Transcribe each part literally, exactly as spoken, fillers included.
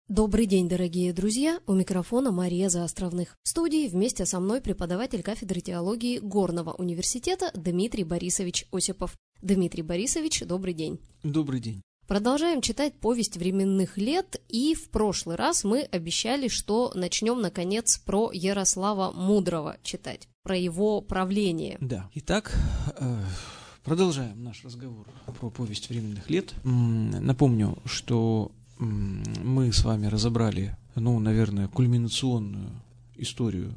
Добрый день, дорогие друзья! У микрофона Мария Заостровных. В студии вместе со мной преподаватель кафедры теологии Горного университета Дмитрий Борисович Осипов. Дмитрий Борисович, добрый день. Добрый день. Продолжаем читать «Повесть временных лет», и в прошлый раз мы обещали, что начнем, наконец, про Ярослава Мудрого читать, про его правление. Да. Итак, продолжаем наш разговор про «Повесть временных лет». Напомню, что мы с вами разобрали, ну, наверное, кульминационную историю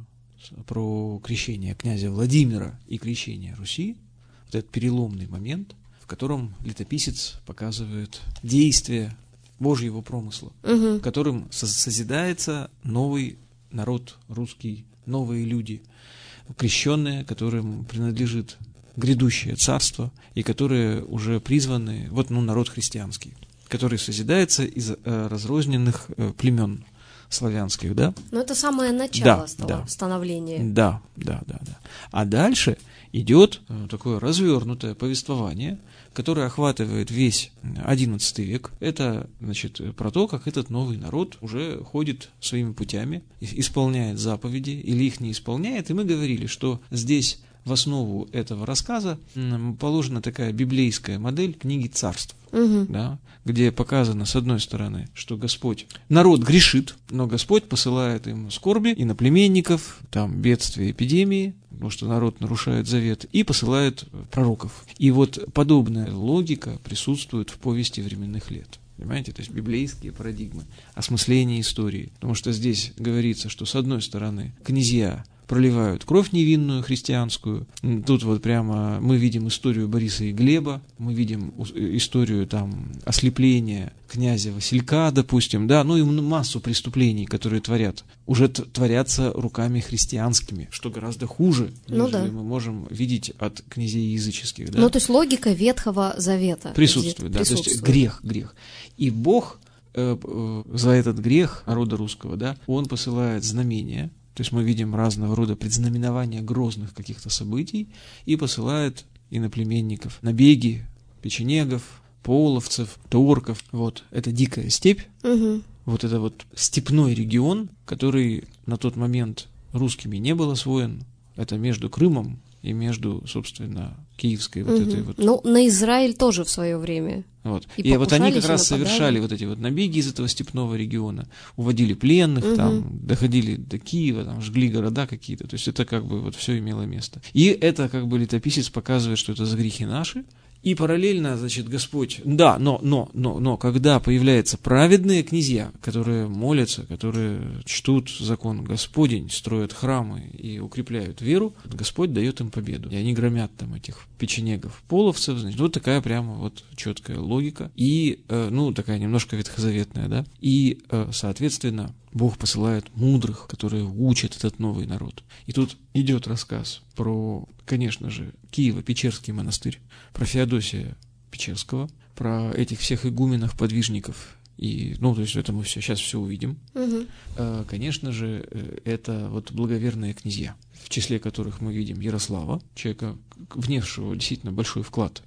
про крещение князя Владимира и крещение Руси, вот этот переломный момент, в котором летописец показывает действие Божьего промысла, угу. которым созидается новый народ русский, новые люди, крещенные, которым принадлежит грядущее царство, и которые уже призваны, вот, ну, народ христианский, который созидается из э, разрозненных э, племен славянских, да? Но это самое начало да, да. становления. Да, да, да, да. А дальше идет э, такое развернутое повествование, которое охватывает весь одиннадцатый век. Это, значит, про то, как этот новый народ уже ходит своими путями, исполняет заповеди или их не исполняет. И мы говорили, что здесь в основу этого рассказа положена такая библейская модель книги царств, угу. да, где показано, с одной стороны, что Господь, народ грешит, но Господь посылает им скорби, иноплеменников, там бедствия, эпидемии, потому что народ нарушает завет, и посылает пророков. И вот подобная логика присутствует в повести временных лет. Понимаете, то есть библейские парадигмы, осмысление истории. Потому что здесь говорится, что с одной стороны князья проливают кровь невинную христианскую. Тут вот прямо мы видим историю Бориса и Глеба, мы видим историю там ослепления князя Василька, допустим, да, ну и массу преступлений, которые творят, уже творятся руками христианскими, что гораздо хуже, ну нежели да. мы можем видеть от князей языческих. Да? Ну, то есть логика Ветхого Завета присутствует, да, присутствует. то есть грех, грех. И Бог э, э, за этот грех народа русского, да, Он посылает знамения. То есть мы видим разного рода предзнаменования грозных каких-то событий и посылает иноплеменников, набеги печенегов, половцев, торков. Вот, это дикая степь, угу. вот это вот степной регион, который на тот момент русскими не был освоен. Это между Крымом и между, собственно, киевской вот угу. этой вот... Ну, на Израиль тоже в свое время. Вот. И, и вот они как раз нападали. Совершали вот эти вот набеги из этого степного региона, уводили пленных, угу. там, доходили до Киева, там, жгли города какие-то, то есть это как бы вот все имело место. И это как бы летописец показывает, что это за грехи наши, и параллельно, значит, Господь, да, но, но, но, но, когда появляются праведные князья, которые молятся, которые чтут закон Господень, строят храмы и укрепляют веру, Господь дает им победу. И они громят там этих печенегов, половцев, значит, вот такая прямо вот четкая логика. И, э, ну, такая немножко ветхозаветная, да, и, э, соответственно, Бог посылает мудрых, которые учат этот новый народ. И тут идет рассказ про, конечно же, Киево-Печерский монастырь, про Феодосия Печерского, про этих всех игуменов, подвижников. И, ну, то есть это мы все, сейчас все увидим. Угу. А, конечно же, это вот благоверные князья, в числе которых мы видим Ярослава, человека, внесшего действительно большой вклад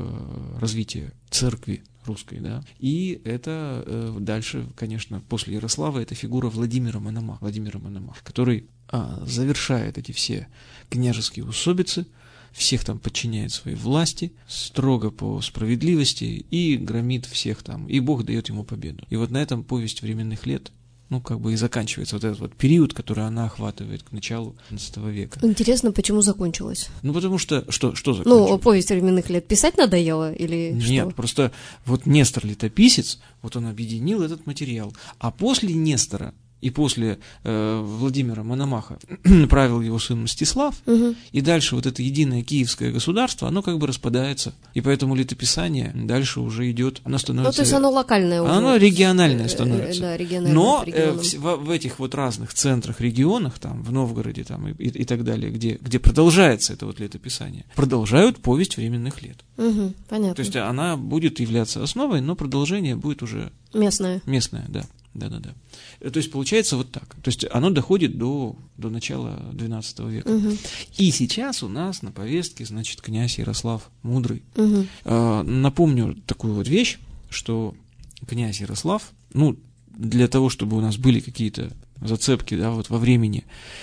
в развитие церкви русской, да, и это э, дальше, конечно, после Ярослава, это фигура Владимира Мономаха, Владимира Мономаха, который а, завершает эти все княжеские усобицы, всех там подчиняет своей власти, строго по справедливости и громит всех там, и Бог дает ему победу. И вот на этом повесть временных лет, ну, как бы и заканчивается вот этот вот период, который она охватывает к началу одиннадцатого века. Интересно, почему закончилось? Ну, потому что... Что, что закончилось? Ну, повесть временных лет писать надоело или Нет, что? Нет, просто вот Нестор Летописец, вот он объединил этот материал. А после Нестора и после э, Владимира Мономаха правил его сын Мстислав, угу. и дальше вот это единое киевское государство, оно как бы распадается, и поэтому летописание дальше уже идет, оно становится... Ну, то есть оно локальное уже. Оно региональное становится. Да, региональное. Но э, в, в, в этих вот разных центрах, регионах, там, в Новгороде там, и, и, и так далее, где, где продолжается это вот летописание, продолжают повесть временных лет. Угу, понятно. То есть она будет являться основой, но продолжение будет уже... Местное. Местное, да. Да-да-да. То есть получается вот так. То есть оно доходит до, до начала двенадцатого века. Угу. И сейчас у нас на повестке, значит, князь Ярослав Мудрый. Угу. А, напомню такую вот вещь, что князь Ярослав, ну, для того, чтобы у нас были какие-то зацепки, да, вот во времени,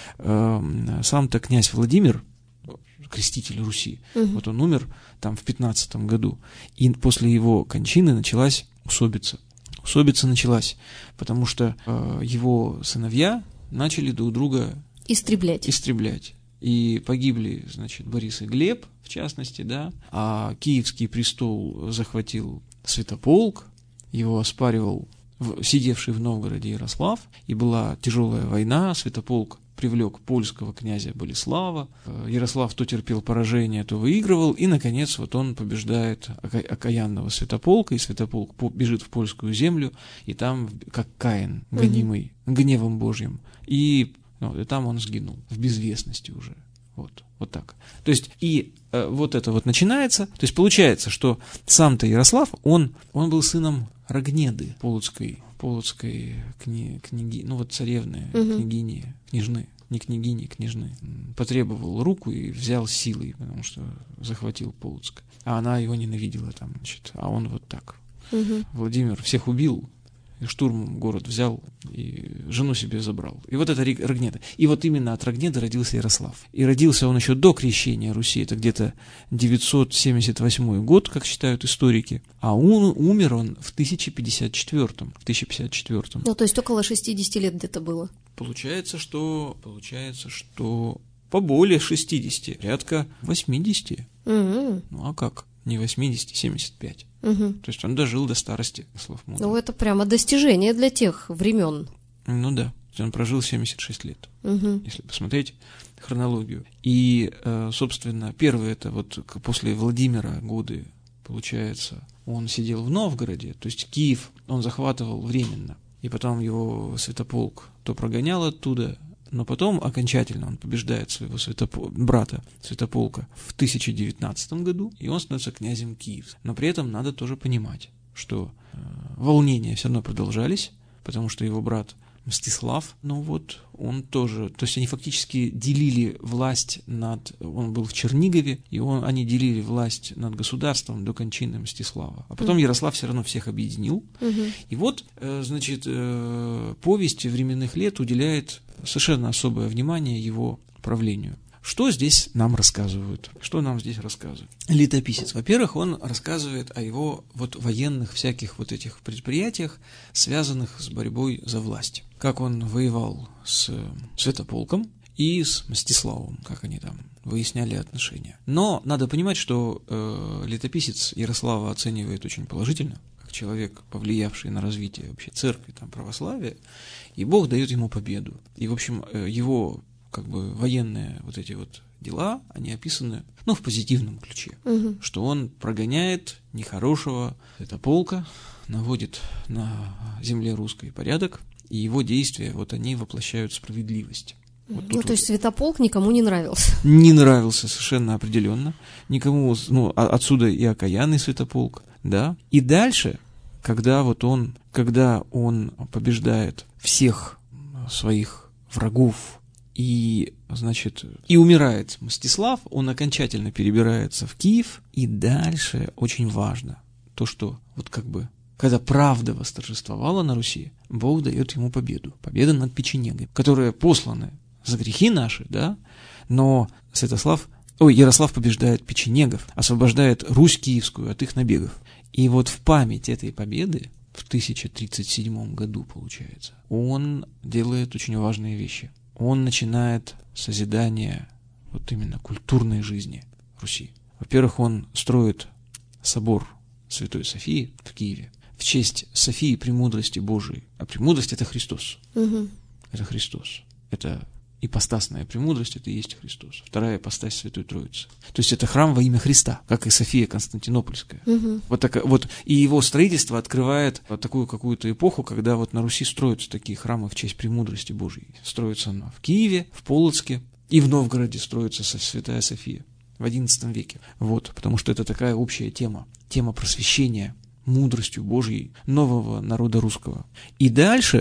э, сам-то князь Владимир, креститель Руси, угу. вот он умер там в пятнадцатом году, и после его кончины началась усобица. Усобица началась, потому что э, его сыновья начали друг друга истреблять. истреблять. И погибли, значит, Борис и Глеб, в частности, да, а Киевский престол захватил Святополк, его оспаривал в, сидевший в Новгороде Ярослав, и была тяжелая война, Святополк привлек польского князя Болеслава, Ярослав то терпел поражение, то выигрывал, и, наконец, вот он побеждает окаянного Святополка, и Святополк бежит в польскую землю, и там, как Каин, гонимый угу. гневом Божьим, и, ну, и там он сгинул, в безвестности уже. Вот, вот так. То есть, и э, вот это вот начинается, то есть получается, что сам-то Ярослав, он, он был сыном Рогнеды, полоцкой, полоцкой кни, книги, ну вот царевны, угу. княгини, княжны, не княгини, княжны. Потребовал руку и взял силой, потому что захватил Полоцк. А она его ненавидела там, значит, а он вот так. Угу. Владимир всех убил, и штурмом город взял, и жену себе забрал. И вот это Рогнеда. И вот именно от Рогнеды родился Ярослав. И родился он еще до крещения Руси, это где-то девятьсот семьдесят восьмой год, как считают историки, а он, умер он в тысяча пятьдесят четвёртом. В тысяча пятьдесят четвёртом. Ну, то есть около шестьдесят лет где-то было. Получается, что, получается, что поболее шестидесяти, порядка восьмидесяти. Угу. Ну, а как? Не восемьдесят, семьдесят пять. Угу. То есть он дожил до старости, Ярослав Мудрый. Ну, это прямо достижение для тех времен. Ну да, он прожил семьдесят шесть лет, угу. если посмотреть хронологию. И, собственно, первые это вот после Владимира годы, получается, он сидел в Новгороде, то есть Киев он захватывал временно, и потом его Святополк то прогонял оттуда, но потом окончательно он побеждает своего святопол... брата Святополка в тысяча девятнадцатом году, и он становится князем Киев. Но при этом надо тоже понимать, что э, волнения все равно продолжались, потому что его брат Мстислав, ну вот, он тоже, то есть они фактически делили власть над, он был в Чернигове, и он, они делили власть над государством до кончины Мстислава. А потом mm-hmm. Ярослав все равно всех объединил. Mm-hmm. И вот, э, значит, э, повесть временных лет уделяет совершенно особое внимание его правлению. Что здесь нам рассказывают? Что нам здесь рассказывают? Летописец. Во-первых, он рассказывает о его вот военных всяких вот этих предприятиях, связанных с борьбой за власть. Как он воевал с Святополком и с Мстиславом, как они там выясняли отношения. Но надо понимать, что э, летописец Ярослава оценивает очень положительно, как человек, повлиявший на развитие вообще церкви, там, православия, и Бог дает ему победу. И, в общем, э, его как бы военные вот эти вот дела, они описаны, ну, в позитивном ключе, угу. что он прогоняет нехорошего Святополка, наводит на земле русской порядок, и его действия, вот они воплощают справедливость. Вот ну, то вот. Есть Святополк никому не нравился. Не нравился совершенно определенно. Никому, ну, отсюда и окаянный Святополк, да. И дальше, когда вот он, когда он побеждает всех своих врагов, и, значит, и умирает Мстислав, он окончательно перебирается в Киев, и дальше очень важно то, что вот как бы, когда правда восторжествовала на Руси, Бог дает ему победу, победа над печенегами, которые посланы за грехи наши, да, но Святослав, ой, Ярослав побеждает печенегов, освобождает Русь Киевскую от их набегов, и вот в память этой победы в тысяча тридцать седьмом году, получается, он делает очень важные вещи. Он начинает созидание вот именно культурной жизни Руси. Во-первых, он строит собор Святой Софии в Киеве в честь Софии премудрости Божией. А премудрость — это Христос. Угу. Это Христос. Это ипостасная премудрость, это и есть Христос. Вторая ипостась Святой Троицы. То есть это храм во имя Христа, как и София Константинопольская. Угу. Вот так, вот, и его строительство открывает вот такую какую-то эпоху, когда вот на Руси строятся такие храмы в честь премудрости Божией. Строится она в Киеве, в Полоцке, и в Новгороде строится Святая София в одиннадцатом веке. Вот, потому что это такая общая тема. Тема просвещения мудростью Божьей нового народа русского. И дальше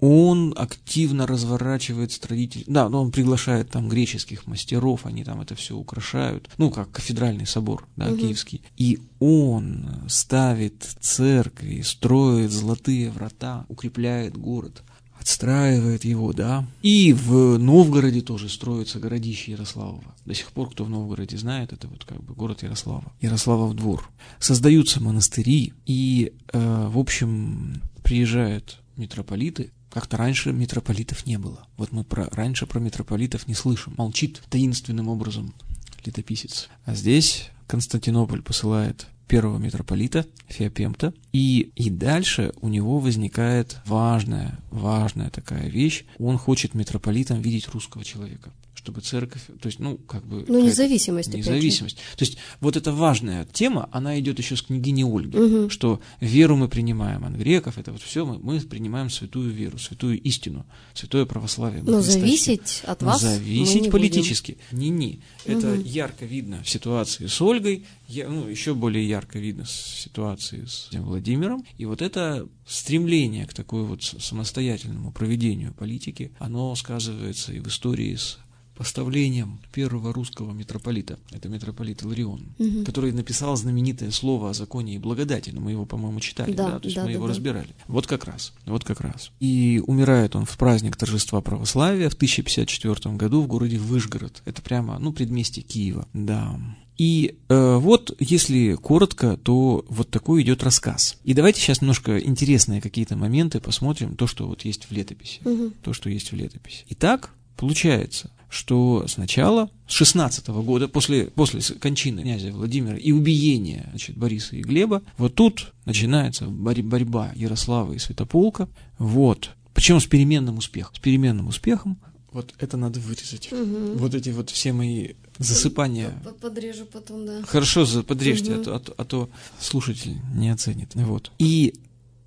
он активно разворачивает строительство. Да, но он приглашает там греческих мастеров, они там это все украшают. Ну, как кафедральный собор, да, угу. Киевский. И он ставит церкви, строит золотые врата, укрепляет город, отстраивает его, да. И в Новгороде тоже строится городище Ярославово. До сих пор, кто в Новгороде знает, это вот как бы город Ярослава. Ярославов двор. Создаются монастыри, и, э, в общем, приезжают митрополиты. Как-то раньше митрополитов не было. Вот мы про, раньше про митрополитов не слышим. Молчит таинственным образом летописец. А здесь Константинополь посылает первого митрополита Феопемта, и, и дальше у него возникает важная, важная такая вещь. Он хочет митрополитом видеть русского человека, чтобы церковь, то есть, ну, как бы... Ну, независимость, Независимость. То есть, вот эта важная тема, она идет еще с княгини Ольги, угу. что веру мы принимаем от греков, это вот все, мы, мы принимаем святую веру, святую истину, святое православие. Но зависеть от вас Зависеть мы не политически. Не-не. Это угу. ярко видно в ситуации с Ольгой, я, ну, еще более ярко видно в ситуации с Владимиром. И вот это стремление к такой вот самостоятельному проведению политики, оно сказывается и в истории с поставлением первого русского митрополита, это митрополит Иларион, угу. который написал знаменитое слово о законе и благодати, но мы его, по-моему, читали, да, да? то есть да, мы да, его да. разбирали. Вот как раз, вот как раз. И умирает он в праздник торжества православия в тысяча пятьдесят четвёртом году в городе Выжгород. Это прямо, ну, предместье Киева, да. И э, вот, если коротко, то вот такой идет рассказ. И давайте сейчас немножко интересные какие-то моменты посмотрим, то, что вот есть в летописи. Угу. То, что есть в летописи. Итак, получается, что сначала, с шестнадцатого года, после, после кончины князя Владимира и убиения, значит, Бориса и Глеба, вот тут начинается борьба Ярослава и Святополка. Вот. Причем с переменным успехом. С переменным успехом. Вот это надо вырезать. Угу. Вот эти вот все мои засыпания. Подрежу потом, да. Хорошо, подрежьте, угу. а, то, а, то, а то слушатель не оценит. Вот. И,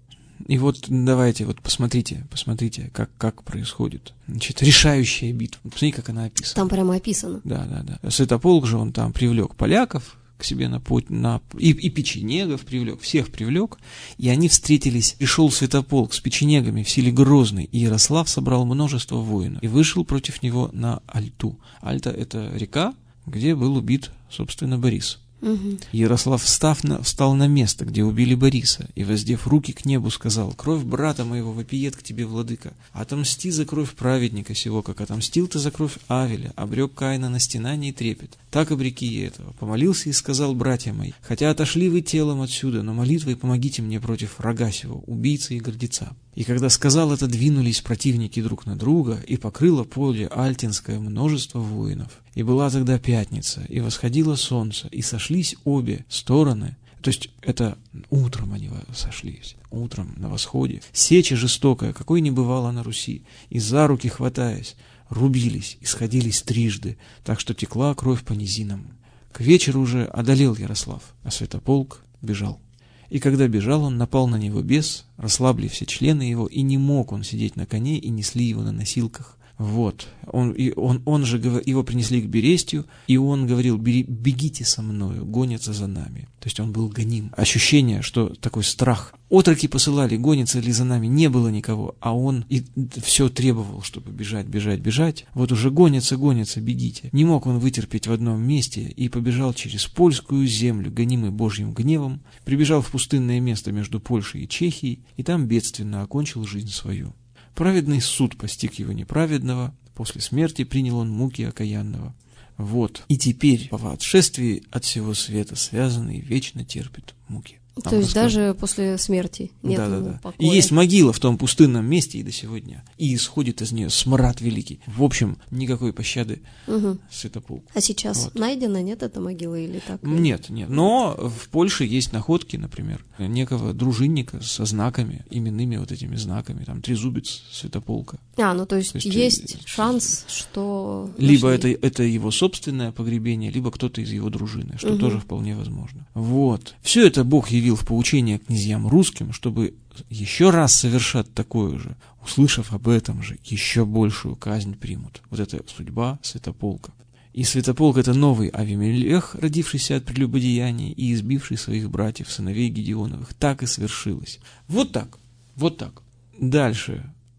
и вот давайте вот посмотрите, посмотрите, как, как происходит. Значит, решающая битва. Посмотрите, как она описана. Там прямо описано. Да, да, да. Святополк же он там привлек поляков к себе на путь, на, и, и печенегов привлек, всех привлек, и они встретились. Пришел Святополк с печенегами в селе Грозный, и Ярослав собрал множество воинов и вышел против него на Альту. Альта — это река, где был убит, собственно, Борис. Угу. Ярослав, встав на, встал на место, где убили Бориса, и, воздев руки к небу, сказал: «Кровь брата моего вопиет к тебе, владыка. Отомсти за кровь праведника сего, как отомстил ты за кровь Авеля, обрек Каина на стенание и трепет. Так обреки я этого». Помолился и сказал: «Братья мои, хотя отошли вы телом отсюда, но молитвой помогите мне против врага сего, убийцы и гордеца». И когда сказал это, двинулись противники друг на друга, и покрыло поле Альтинское множество воинов. И была тогда пятница, и восходило солнце, и сошлись обе стороны. То есть это утром они сошлись, утром на восходе. Сеча жестокая, какой не бывало на Руси, и за руки хватаясь, рубились и сходились трижды, так что текла кровь по низинам. К вечеру уже одолел Ярослав, а Святополк бежал. И когда бежал он, напал на него бес, расслабли все члены его, и не мог он сидеть на коне, и несли его на носилках. Вот, он, и он, он же, его принесли к Берестью, и он говорил: «Бегите со мною, гонятся за нами». То есть он был гоним. Ощущение, что такой страх. Отроки посылали, гонятся ли за нами, не было никого, а он и все требовал, чтобы бежать, бежать, бежать. Вот уже гонятся, гонятся, бегите. Не мог он вытерпеть в одном месте и побежал через польскую землю, гонимый Божьим гневом, прибежал в пустынное место между Польшей и Чехией, и там бедственно окончил жизнь свою. Праведный суд постиг его неправедного, после смерти принял он муки окаянного. Вот. И теперь, по отшествии от всего света, связанный, вечно терпит муки. Там То есть даже после смерти нет да, ему да, да. покоя. И есть могила в том пустынном месте и до сего дня. И исходит из нее смрад великий. В общем, никакой пощады угу. Святополку. А сейчас вот. Найдена, нет, эта могила или так? Нет, нет. Но в Польше есть находки, например, некого дружинника со знаками, именными вот этими знаками, там трезубец Святополка. А, ну то есть, то есть есть шанс, что... Либо это, это его собственное погребение, либо кто-то из его дружины, что угу. тоже вполне возможно. Вот. Все это Бог явил в поучение князьям русским, чтобы еще раз совершать такое же, услышав об этом же, еще большую казнь примут. Вот это судьба Святополка. И Святополк — это новый Авимелех, родившийся от прелюбодеяния и избивший своих братьев, сыновей Гедеоновых. Так и свершилось. Вот так, вот так. Дальше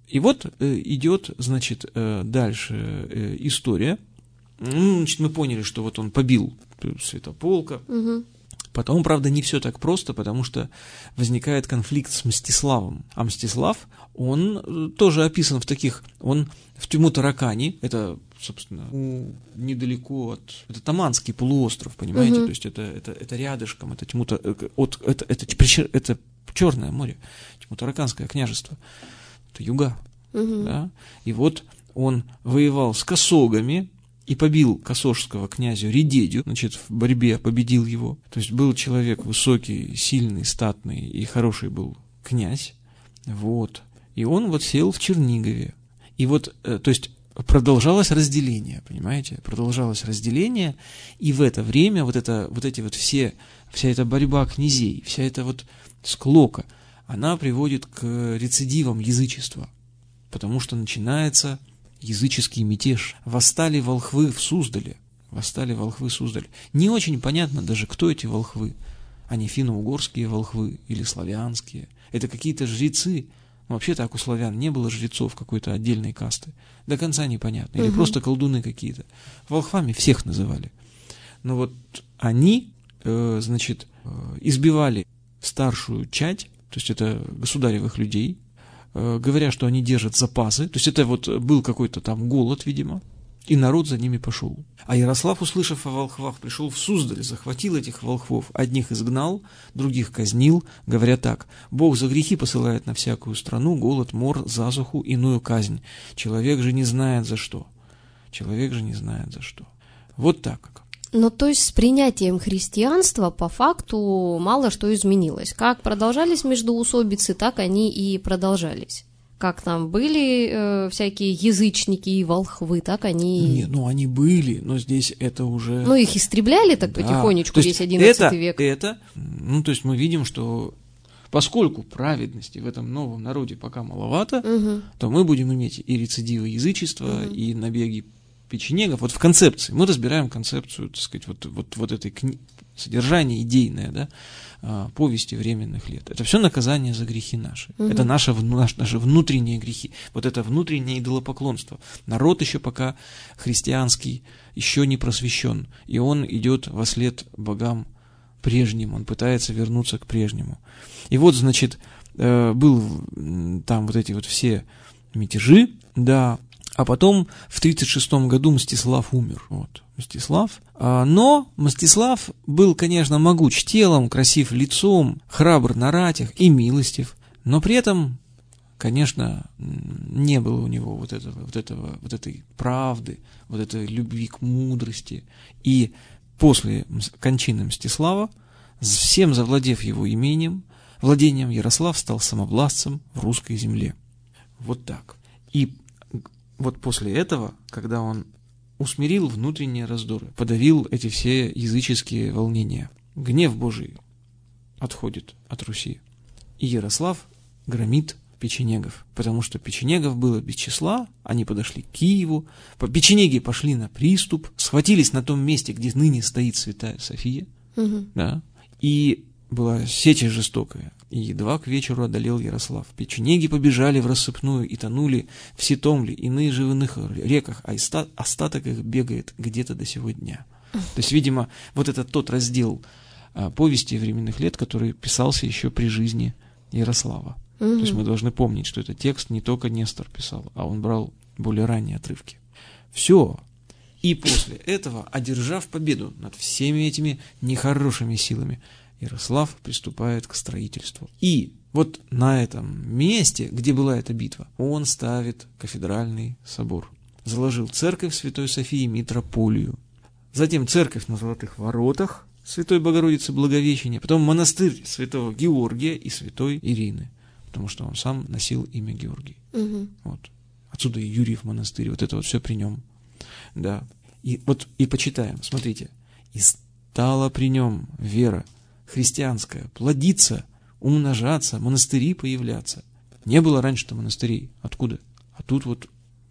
И вот э, идет, значит, э, дальше э, история. Ну, значит, мы поняли, что вот он побил Святополка. Угу. Потом, правда, не все так просто, потому что возникает конфликт с Мстиславом. А Мстислав, он тоже описан в таких... Он в Тюму-Таракани, это, собственно, недалеко от... Это Таманский полуостров, понимаете? Угу. То есть это, это, это рядышком, это, Тюму, от, это, это, это, это Черное море, Тюму-Тараканское княжество. Это юга. Угу. Да? И вот он воевал с косогами, и побил косожского князя Редедю, значит, в борьбе победил его. То есть был человек высокий, сильный, статный и хороший был князь. Вот. И он вот сел в Чернигове. И вот, то есть, продолжалось разделение, понимаете? Продолжалось разделение, и в это время вот, это, вот эти вот все, вся эта борьба князей, вся эта вот склока, она приводит к рецидивам язычества, потому что начинается... языческий мятеж. Восстали волхвы в Суздале. Восстали волхвы в Суздале. Не очень понятно даже, кто эти волхвы. Они финно-угорские волхвы или славянские. Это какие-то жрецы. Но вообще так у славян не было жрецов какой-то отдельной касты. До конца непонятно. Или угу. просто колдуны какие-то. Волхвами всех называли. Но вот они, э, значит, э, избивали старшую чадь, то есть это государевых людей, говоря, что они держат запасы, то есть это вот был какой-то там голод, видимо, и народ за ними пошел. А Ярослав, услышав о волхвах, пришел в Суздаль, захватил этих волхвов, одних изгнал, других казнил, говоря так: «Бог за грехи посылает на всякую страну голод, мор, засуху, иную казнь. Человек же не знает за что. Человек же не знает за что». Вот так. Ну, то есть с принятием христианства по факту мало что изменилось. Как продолжались междоусобицы, так они и продолжались. Как там были э, всякие язычники и волхвы, так они... Не, ну они были, но здесь это уже... Ну, их истребляли так да. потихонечку, весь одиннадцатый это, век. Это, ну, то есть мы видим, что поскольку праведности в этом новом народе пока маловато, угу. то мы будем иметь и рецидивы язычества, угу. и набеги печенегов. Вот в концепции, мы разбираем концепцию, так сказать, вот, вот, вот этой кни... содержание идейное, да, повести временных лет. Это все наказание за грехи наши. Угу. Это наши, наши внутренние грехи. Вот это внутреннее идолопоклонство. Народ еще пока христианский, еще не просвещен. И он идет вослед богам прежним. Он пытается вернуться к прежнему. И вот, значит, был там вот эти вот все мятежи, да. А потом в тридцать шестом году Мстислав умер. Вот, Мстислав. А, но Мстислав был, конечно, могуч телом, красив лицом, храбр на ратях и милостив. Но при этом, конечно, не было у него вот этого, вот этого, вот этой правды, вот этой любви к мудрости. И после кончины Мстислава, всем завладев его имением, владением, Ярослав стал самовластцем в русской земле. Вот так. И вот после этого, когда он усмирил внутренние раздоры, подавил эти все языческие волнения, гнев Божий отходит от Руси. И Ярослав громит печенегов, потому что печенегов было без числа, они подошли к Киеву, печенеги пошли на приступ, схватились на том месте, где ныне стоит Святая София, угу. да, и была сеча жестокая. И едва к вечеру одолел Ярослав. Печенеги побежали в рассыпную и тонули в Ситомле, иные же в иных реках, а остаток их бегает где-то до сего дня. То есть, видимо, вот это тот раздел а, повести временных лет, который писался еще при жизни Ярослава. Угу. То есть мы должны помнить, что этот текст не только Нестор писал, а он брал более ранние отрывки. Все. И после этого, одержав победу над всеми этими нехорошими силами, Ярослав приступает к строительству. И вот на этом месте, где была эта битва, он ставит кафедральный собор. Заложил церковь Святой Софии Митрополию. Затем церковь на Золотых Воротах Святой Богородицы Благовещения. Потом монастырь Святого Георгия и Святой Ирины. Потому что он сам носил имя Георгий. Угу. Вот. Отсюда и Юрьев монастырь. Вот это вот все при нем. Да. И вот и почитаем. Смотрите. И стала при нем вера христианская, плодиться, умножаться, монастыри появляться. Не было раньше-то монастырей. Откуда? А тут вот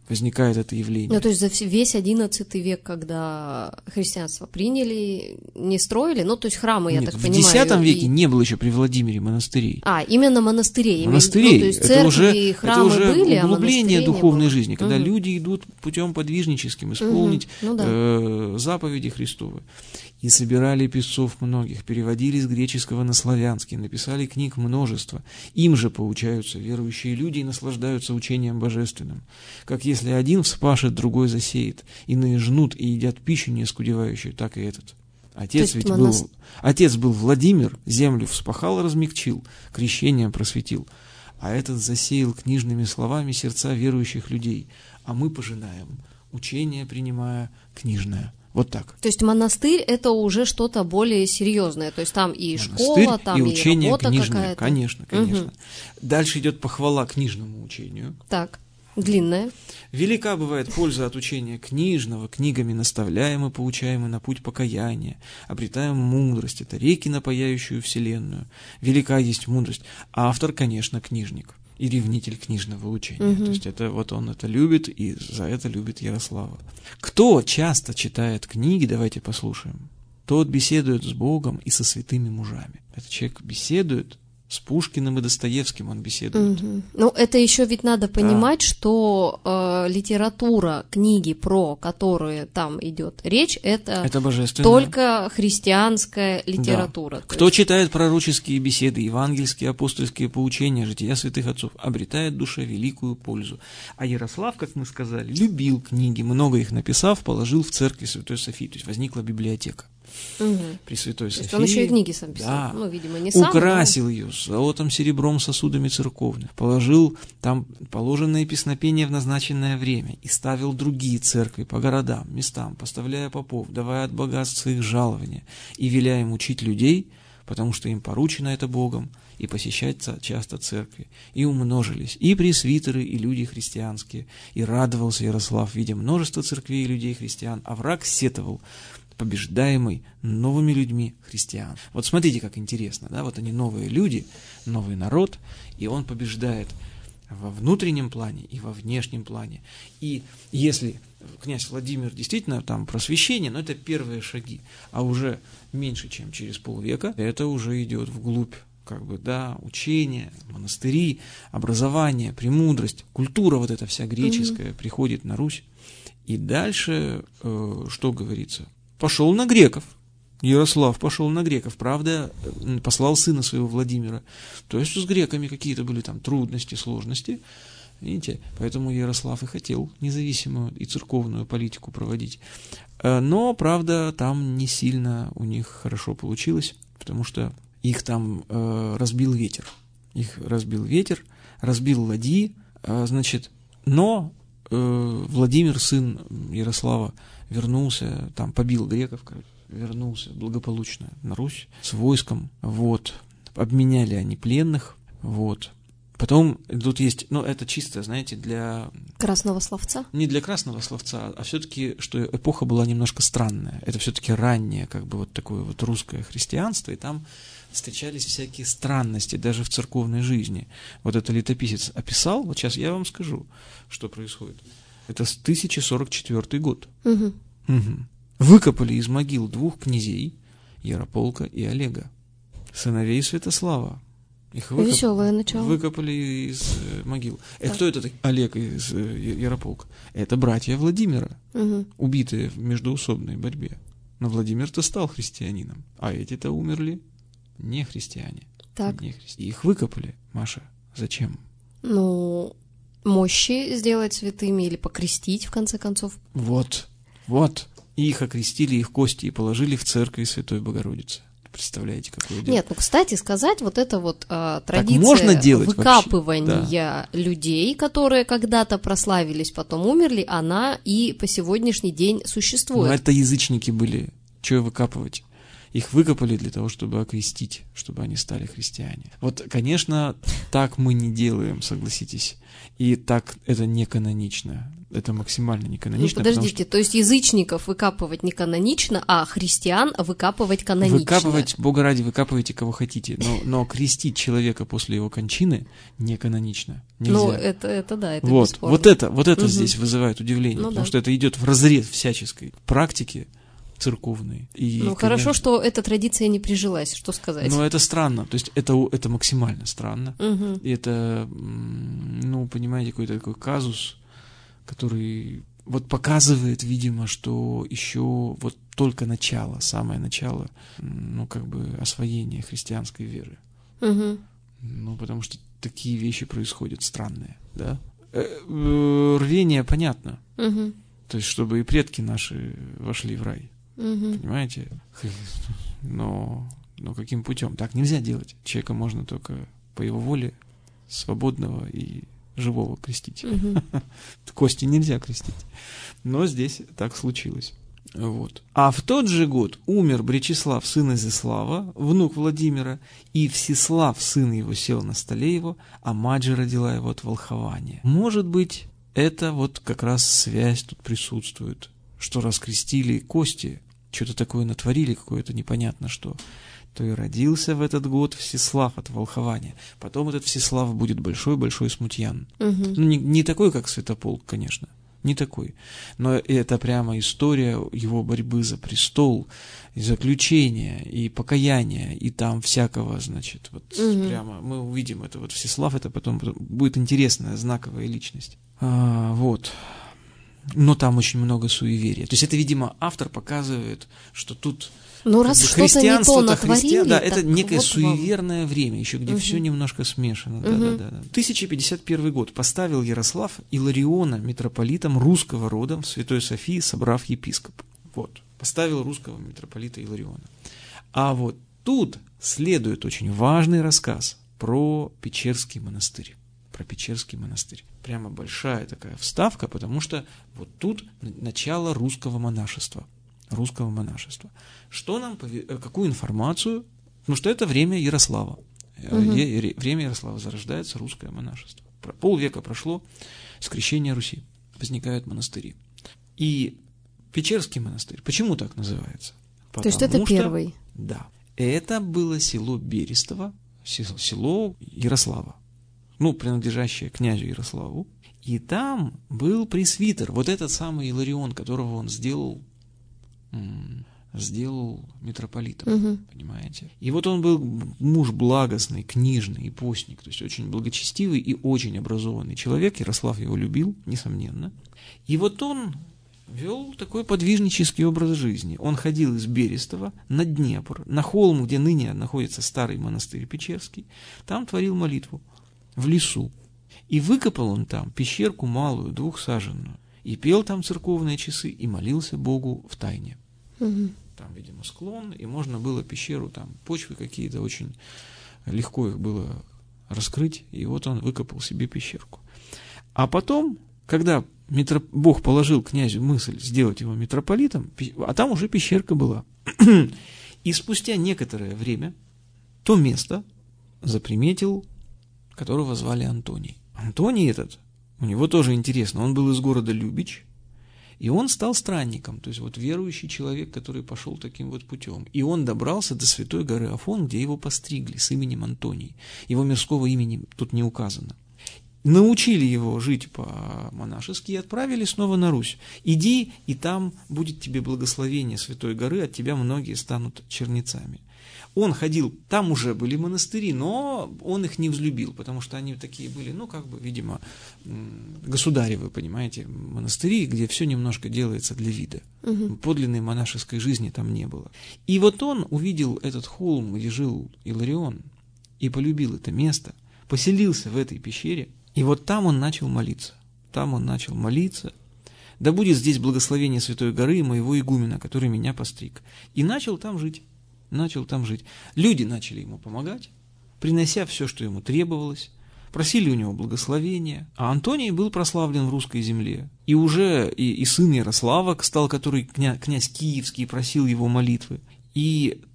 возникает это явление. Ну, то есть за весь одиннадцатый век, когда христианство приняли, не строили? Ну, то есть храмы, я Нет, так в понимаю... в десятом веке и... не было еще при Владимире монастырей. А, именно монастырей. Монастырей. Ну, то есть это церкви уже, и храмы это уже были, углубление а духовной жизни, когда угу. люди идут путем подвижническим исполнить угу. ну, да. э, заповеди Христовы. И собирали писцов многих, переводили с греческого на славянский, написали книг множество. Им же поучаются верующие люди и наслаждаются учением божественным. Как если один вспашет, другой засеет. Иные жнут и едят пищу неоскудевающую, так и этот. Отец ведь монас... был, отец был Владимир, землю вспахал, размягчил, крещением просветил. А этот засеял книжными словами сердца верующих людей. А мы пожинаем, учение принимая книжное. Вот так. То есть монастырь — это уже что-то более серьезное. То есть там и монастырь, школа, там и, учение и работа книжное, какая-то. Конечно, конечно. Угу. Дальше идет похвала книжному учению. Так, длинная. Велика бывает польза от учения книжного, книгами наставляем и поучаем и на путь покаяния, обретаем мудрость, это реки, напаяющую вселенную. Велика есть мудрость. А автор, конечно, книжник и ревнитель книжного учения. Угу. То есть это вот он это любит, и за это любит Ярослава. Кто часто читает книги, давайте послушаем, тот беседует с Богом и со святыми мужами. Этот человек беседует с Пушкиным и Достоевским, он беседует. Угу. Ну, это еще ведь надо понимать, да. что э, литература, книги, про которые там идет речь, это, это только христианская литература. Да. Кто есть... читает пророческие беседы, евангельские, апостольские поучения, жития святых отцов, обретает душе великую пользу. А Ярослав, как мы сказали, любил книги, много их написав, положил в церкви Святой Софии, то есть возникла библиотека. Угу. При Святой Софии. Он еще и книги сам писал. Да. Ну, видимо, не сам. Украсил но... ее золотом, серебром, сосудами церковными. Положил там положенное песнопение в назначенное время. И ставил другие церкви по городам, местам, поставляя попов, давая от богатства их жалования. И веля им учить людей, потому что им поручено это Богом, и посещать часто церкви. И умножились и пресвитеры, и люди христианские. И радовался Ярослав, видя множество церквей и людей христиан, а враг сетовал, побеждаемый новыми людьми христиан. Вот смотрите, как интересно, да, вот они новые люди, новый народ, и он побеждает во внутреннем плане и во внешнем плане. И если князь Владимир действительно там просвещение, но это первые шаги, а уже меньше, чем через полвека, это уже идет вглубь, как бы, да, учение, монастыри, образование, премудрость, культура вот эта вся греческая mm-hmm. приходит на Русь. И дальше, э, что говорится? Пошел на греков. Ярослав пошел на греков. Правда, послал сына своего Владимира. То есть с греками какие-то были там трудности, сложности. Видите? Поэтому Ярослав и хотел независимую и церковную политику проводить. Но, правда, там не сильно у них хорошо получилось, потому что их там э, разбил ветер. Их разбил ветер, разбил ладьи, э, значит, но э, Владимир, сын Ярослава, вернулся, там побил греков, вернулся благополучно на Русь с войском, вот, обменяли они пленных, вот. Потом тут есть, ну, это чисто, знаете, для... Красного словца? Не для красного словца, а все-таки, что эпоха была немножко странная. Это все-таки раннее, как бы, вот такое вот русское христианство, и там встречались всякие странности даже в церковной жизни. Вот это летописец описал, вот сейчас я вам скажу, что происходит. Это тысяча сорок четвёртый год. Угу. Угу. Выкопали из могил двух князей, Ярополка и Олега, сыновей Святослава. Их выкоп... Веселое начало. Выкопали из э, могил. Так. Э, кто это? Олег из э, Ярополка. Это братья Владимира, угу. убитые в междоусобной борьбе. Но Владимир-то стал христианином, а эти-то умерли не христиане. Так. Не христи... Их выкопали, Маша. Зачем? Ну, мощи сделать святыми или покрестить, в конце концов. Вот, вот. И их окрестили, их кости и положили в церкви Святой Богородицы. Представляете, какое дело? Нет, ну, кстати сказать, вот это вот а, традиция можно делать выкапывания да. людей, которые когда-то прославились, потом умерли, она и по сегодняшний день существует. Но это язычники были. Чего выкапывать? Их выкопали для того, чтобы окрестить, чтобы они стали христиане. Вот, конечно, так мы не делаем, согласитесь. И так это не канонично. Это максимально не канонично. Ну, подождите, что... то есть язычников выкапывать не канонично, а христиан выкапывать канонично. Выкапывать, Бога ради, выкапывайте кого хотите, но, но крестить человека после его кончины не канонично. Нельзя. Ну, это, это да, это вот, бесспорно. Вот это, вот это угу. здесь вызывает удивление, ну, потому да. что это идет вразрез всяческой практики церковной. И, ну, конечно, хорошо, что эта традиция не прижилась, что сказать. Но это странно, то есть это, это максимально странно. Угу. И это, ну, понимаете, какой-то такой казус, который вот показывает, видимо, что еще вот только начало, самое начало, ну, как бы освоения христианской веры. Угу. Ну, потому что такие вещи происходят странные, да. Рвение понятно. Угу. То есть, чтобы и предки наши вошли в рай. Угу. Понимаете? Но, но каким путем? Так нельзя делать. Человека можно только по его воле, свободного и живого крестить. Угу. Кости нельзя крестить. Но здесь так случилось. Вот. А в тот же год умер Бречеслав, сын Изяслава, внук Владимира, и Всеслав, сын его, сел на столе его, а мать же родила его от волхования. Может быть, это вот как раз связь тут присутствует, что раскрестили кости, что-то такое натворили, какое-то непонятно что, то и родился в этот год Всеслав от волхования. Потом этот Всеслав будет большой-большой смутьян. Угу. Ну, не, не такой, как Святополк, конечно, не такой. Но это прямо история его борьбы за престол, и заключения, и покаяния, и там всякого, значит, вот угу. прямо мы увидим это. Вот Всеслав, это потом будет интересная, знаковая личность. А, вот. Но там очень много суеверия. То есть это, видимо, автор показывает, что тут ну, раз что-то не то натворили, христиан, да, это некое вот суеверное вам. Время, еще где угу. все немножко смешано. Угу. Да, да, да. тысяча пятьдесят первый год. Поставил Ярослав Илариона митрополитом русского рода в Святой Софии, собрав епископ. Вот. Поставил русского митрополита Илариона. А вот тут следует очень важный рассказ про Печерский монастырь. Про Печерский монастырь. Прямо большая такая вставка, потому что вот тут начало русского монашества. Русского монашества. Что нам, какую информацию? Ну, что это время Ярослава. Угу. Время Ярослава зарождается русское монашество. Полвека прошло с крещения Руси. Возникают монастыри. И Печерский монастырь, почему так называется? Потому То есть это что, первый? Да. Это было село Берестово, село Ярослава. Ну, принадлежащее князю Ярославу, и там был пресвитер, вот этот самый Иларион, которого он сделал, м- сделал митрополитом, угу. понимаете? И вот он был муж благостный, книжный и постник, то есть очень благочестивый и очень образованный человек, Ярослав его любил, несомненно. И вот он вел такой подвижнический образ жизни. Он ходил из Берестова на Днепр, на холм, где ныне находится старый монастырь Печерский, там творил молитву. В лесу. И выкопал он там пещерку малую, двухсаженную. И пел там церковные часы, и молился Богу в тайне. Угу. Там, видимо, склон, и можно было пещеру, там почвы какие-то, очень легко их было раскрыть. И вот он выкопал себе пещерку. А потом, когда митроп... Бог положил князю мысль сделать его митрополитом, а там уже пещерка была. И спустя некоторое время то место заприметил, которого звали Антоний. Антоний этот, у него тоже интересно, он был из города Любич, и он стал странником, то есть вот верующий человек, который пошел таким вот путем. И он добрался до святой горы Афон, где его постригли с именем Антоний. Его мирского имени тут не указано. Научили его жить по-монашески и отправили снова на Русь. Иди, и там будет тебе благословение святой горы, от тебя многие станут чернецами. Он ходил, там уже были монастыри, но он их не взлюбил, потому что они такие были, ну, как бы, видимо, государевы, понимаете, монастыри, где все немножко делается для вида. Угу. Подлинной монашеской жизни там не было. И вот он увидел этот холм, где жил Иларион, и полюбил это место, поселился в этой пещере, и вот там он начал молиться. Там он начал молиться. Да будет здесь благословение святой горы и моего игумена, который меня постриг. И начал там жить. Начал там жить. Люди начали ему помогать, принося все, что ему требовалось, просили у него благословения. А Антоний был прославлен в русской земле. И уже и, и сын Ярослава стал, который кня, князь Киевский, просил его молитвы. И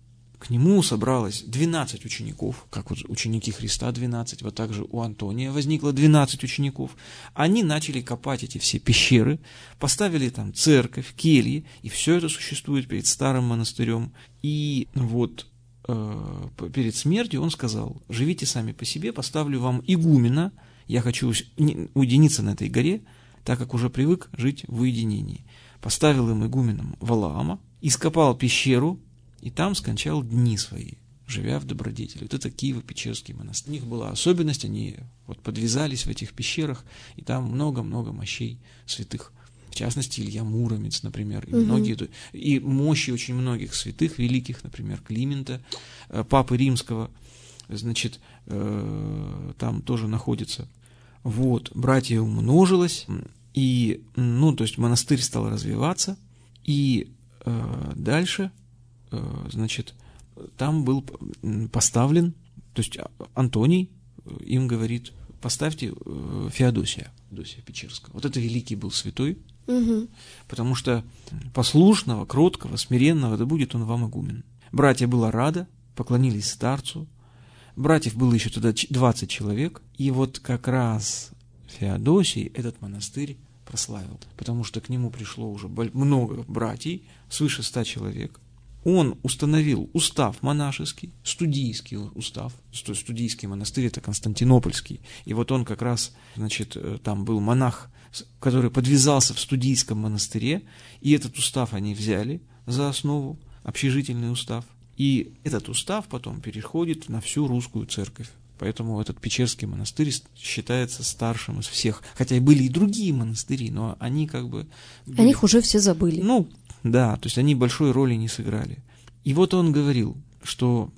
к нему собралось двенадцать учеников, как вот ученики Христа двенадцать, вот так же у Антония возникло двенадцать учеников. Они начали копать эти все пещеры, поставили там церковь, кельи, и все это существует перед старым монастырем. И вот э, перед смертью он сказал: живите сами по себе, поставлю вам игумена, я хочу уединиться на этой горе, так как уже привык жить в уединении. Поставил им игуменом Валаама, ископал пещеру, и там скончал дни свои, живя в добродетели. Вот это Киево-Печерский монастырь. У них была особенность, они вот подвязались в этих пещерах, и там много-много мощей святых. В частности, Илья Муромец, например, и, угу. многие, и мощи очень многих святых великих, например, Климента, Папы Римского, значит, там тоже находится. Вот, братья умножилось, и, ну, то есть монастырь стал развиваться, и э, дальше... Значит, там был поставлен, то есть Антоний им говорит: поставьте Феодосия, Феодосия Печерского. Вот это великий был святой, угу. потому что послушного, кроткого, смиренного, да будет он вам игумен. Братья была рада, поклонились старцу. Братьев было еще тогда двадцать человек, и вот как раз Феодосий этот монастырь прославил, потому что к нему пришло уже много братьев, свыше ста человек. Он установил устав монашеский, студийский устав, студийский монастырь — это Константинопольский, и вот он как раз, значит, там был монах, который подвязался в студийском монастыре, и этот устав они взяли за основу, общежительный устав, и этот устав потом переходит на всю русскую церковь. Поэтому этот Печерский монастырь считается старшим из всех. Хотя и были и другие монастыри, но они как бы... Были... О них уже все забыли. Ну, да, то есть они большой роли не сыграли. И вот он говорил, что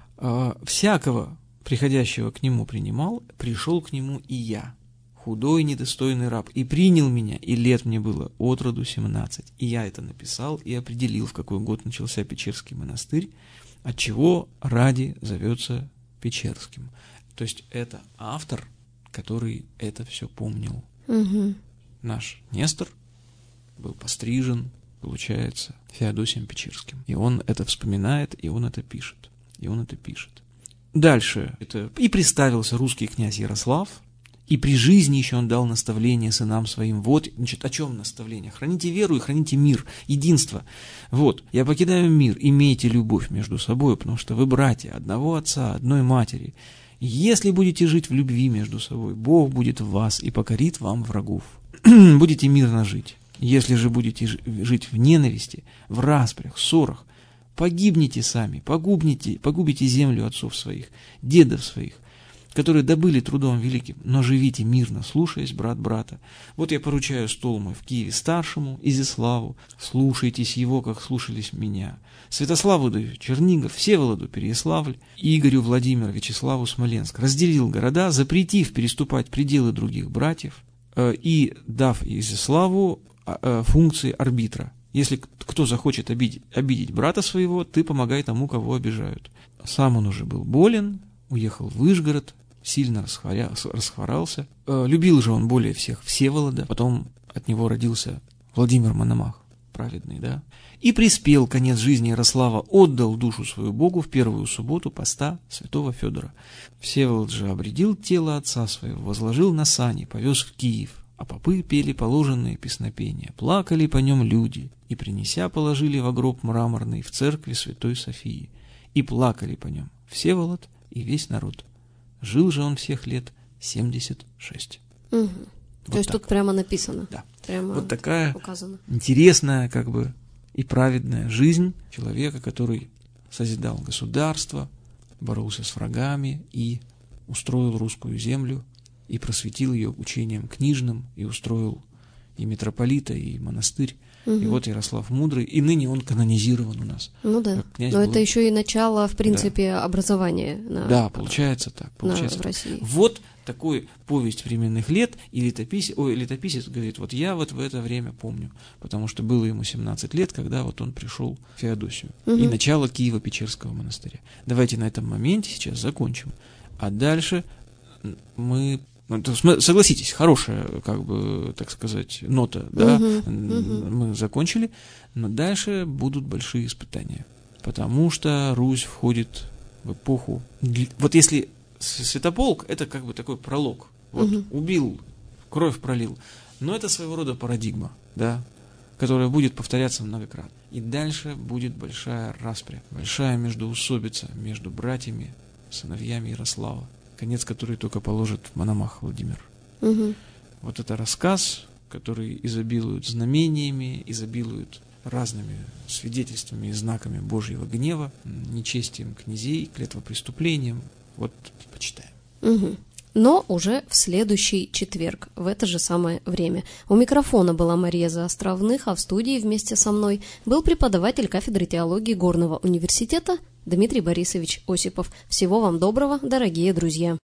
э, всякого приходящего к нему принимал, пришел к нему и я, худой недостойный раб, и принял меня, и лет мне было от роду семнадцать. И я это написал и определил, в какой год начался Печерский монастырь, отчего ради зовется Печерским. То есть это автор, который это все помнил. Угу. Наш Нестор был пострижен, получается, Феодосием Печерским. И он это вспоминает, и он это пишет. И он это пишет. Дальше. Это и представился русский князь Ярослав, и при жизни еще он дал наставление сынам своим. Вот, значит, о чем наставление? Храните веру и храните мир, единство. Вот, я покидаю мир, имейте любовь между собой, потому что вы братья одного отца, одной матери. Если будете жить в любви между собой, Бог будет в вас и покорит вам врагов. Будете мирно жить. Если же будете жить в ненависти, в распрях, ссорах, погибнете сами, погубните, погубите землю отцов своих, дедов своих, которые добыли трудом великим, но живите мирно, слушаясь брат брата. Вот я поручаю стол мой в Киеве старшему, Изяславу, слушайтесь его, как слушались меня. Святославу даю Чернигов, Всеволоду Переяславль, Игорю Владимир, Вячеславу Смоленск. Разделил города, запретив переступать пределы других братьев э, и дав Изяславу э, функции арбитра. Если кто захочет обидеть, обидеть брата своего, ты помогай тому, кого обижают. Сам он уже был болен, уехал в Вышгород, сильно расхворя, расхворался. Э, любил же он более всех Всеволода, потом от него родился Владимир Мономах, праведный, да. И приспел конец жизни Ярослава, отдал душу свою Богу в первую субботу поста святого Федора. Всеволод же обредил тело отца своего, возложил на сани, повез в Киев, а попы пели положенные песнопения, плакали по нем люди, и, принеся, положили во гроб мраморный в церкви святой Софии, и плакали по нем Всеволод и весь народ. Жил же он всех лет семьдесят шесть. Угу. Вот То есть так. Тут прямо написано. Да. Прямо вот такая указано. Интересная, как бы, и праведная жизнь человека, который созидал государство, боролся с врагами и устроил русскую землю, и просветил ее учением книжным, и устроил и митрополита, и монастырь. Угу. И вот Ярослав Мудрый, и ныне он канонизирован у нас. Ну да, но был... это еще и начало, в принципе, да. образования. На... Да, получается так. Получается на... в России. Вот такой повесть временных лет, и летописец, ой, летописец говорит, вот я вот в это время помню, потому что было ему семнадцать лет, когда вот он пришел в Феодосию. Угу. И начало Киево-Печерского монастыря. Давайте на этом моменте сейчас закончим. А дальше мы... Согласитесь, хорошая, как бы, так сказать, нота, да, uh-huh, uh-huh. мы закончили, но дальше будут большие испытания. потому что Русь входит в эпоху... Вот если Святополк, это как бы такой пролог. Вот угу. убил, кровь пролил. Но это своего рода парадигма, да, которая будет повторяться многократно. И дальше будет большая распря, большая междоусобица между братьями, сыновьями Ярослава, конец которой только положит Мономах Владимир. Угу. Вот это рассказ, который изобилует знамениями, изобилует разными свидетельствами и знаками Божьего гнева, нечестием князей, клетвопреступлением. Вот почитаем. Угу. Но уже в следующий четверг, в это же самое время. У микрофона была Мария Заостровных, а в студии вместе со мной был преподаватель кафедры теологии Горного университета Дмитрий Борисович Осипов. Всего вам доброго, дорогие друзья!